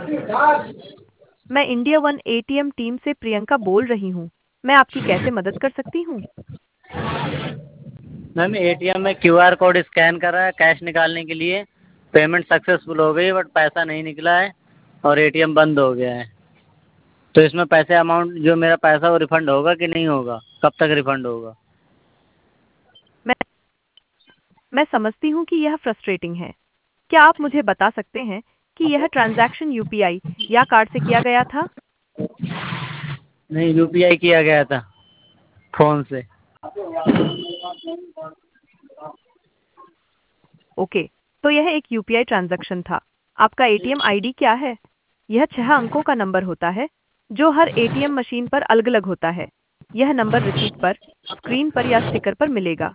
मैं India one ATM team से प्रियंका बोल रही हूँ। मैं आपकी कैसे मदद कर सकती हूँ? मैम एटीएम में क्यूआर कोड स्कैन करा है कैश निकालने के लिए। पेमेंट सक्सेसफुल हो गई बट पैसा नहीं निकला है और एटीएम बंद हो गया है। तो इसमें पैसे अमाउंट जो मेरा पैसा वो रिफ़ंड होगा कि नहीं होगा? कब तक रिफ़ंड होगा? मैं मैं समझती हूँ कि यह फ्रस्ट्रेटिंग है। क्या आप मुझे बता सकते हैं कि यह ट्रांजैक्शन यूपीआई या कार्ड से किया गया था? नहीं, यूपीआई किया गया था फ़ोन से। ओके, तो यह एक यूपीआई ट्रांजैक्शन था। आपका एटीएम आईडी क्या है? यह 6 अंकों का नंबर होता है, जो हर एटीएम मशीन पर अलग-अलग होता है। यह नंबर रसीद पर, स्क्रीन पर या स्टिकर पर मिलेगा।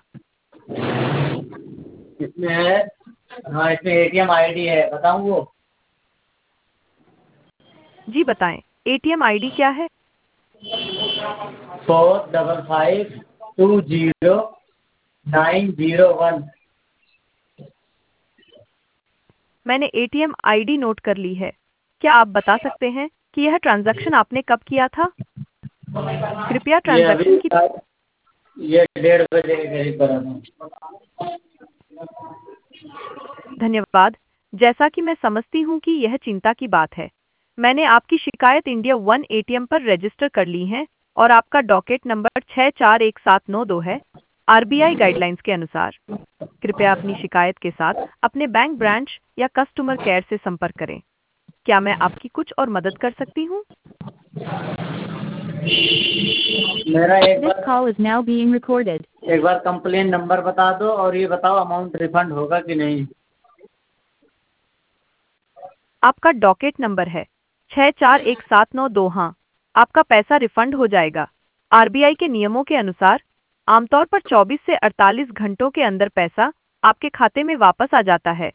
इसमें है। हाँ, इसमें एटीएम आईडी है, बताऊँ वो? जी बताएं, एटीएम आईडी क्या है? 45520901। मैंने एटीएम आईडी नोट कर ली है। क्या आप बता सकते हैं कि यह ट्रांजैक्शन आपने कब किया था? कृपया ये अभी ट्रांजैक्शन की ये 1:30 बजे के करीब करा था। धन्यवाद। जैसा कि मैं समझती हूँ कि यह चिंता की बात है। मैंने आपकी शिकायत इंडिया वन एटीएम पर रजिस्टर कर ली है और आपका डॉकेट नंबर 641792 है। आरबीआई गाइडलाइंस के अनुसार कृपया अपनी शिकायत के साथ अपने बैंक ब्रांच या कस्टमर केयर से संपर्क करें। क्या मैं आपकी कुछ और मदद कर सकती हूँ? मेरा This call is now being recorded. एक बार कंप्लेन नंबर बता दो और ये बताओ अमाउंट रिफंड होगा कि नहीं? आपका डॉकेट नंबर है 641792। हाँ, आपका पैसा रिफंड हो जाएगा। आरबीआई के नियमों के अनुसार आमतौर पर 24 से 48 घंटों के अंदर पैसा आपके खाते में वापस आ जाता है।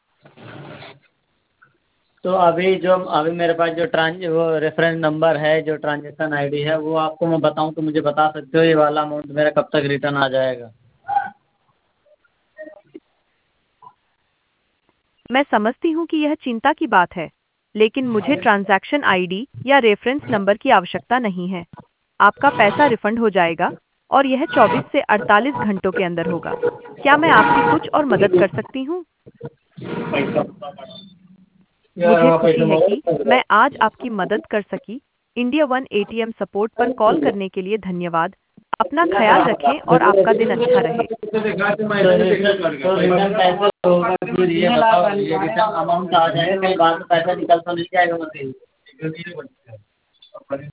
तो अभी मेरे पास जो वो रेफरेंस नंबर है, जो ट्रांजेक्शन आईडी है, वो आपको मैं बताऊं तो मुझे बता सकते हो ये वाला अमाउंट मेरा कब तक रिटर्न आ जाएगा? मैं समझती हूँ कि यह चिंता की बात है, लेकिन मुझे ट्रांजैक्शन आईडी या रेफरेंस नंबर की आवश्यकता नहीं है। आपका पैसा रिफंड हो जाएगा और यह 24 से 48 घंटों के अंदर होगा। क्या मैं आपकी कुछ और मदद कर सकती हूँ? मुझे खुशी है कि मैं आज आपकी मदद कर सकी। इंडिया वन एटीएम सपोर्ट पर कॉल करने के लिए धन्यवाद। अपना ख्याल रखें और आपका दिन अच्छा रहे। तो रिटर्न पैसा होगा फिर ये बताओ, ये रिटर्न अमाउंट आ जाएगा कहीं बाद में पैसा निकल तो नहीं जाएगा मशीन?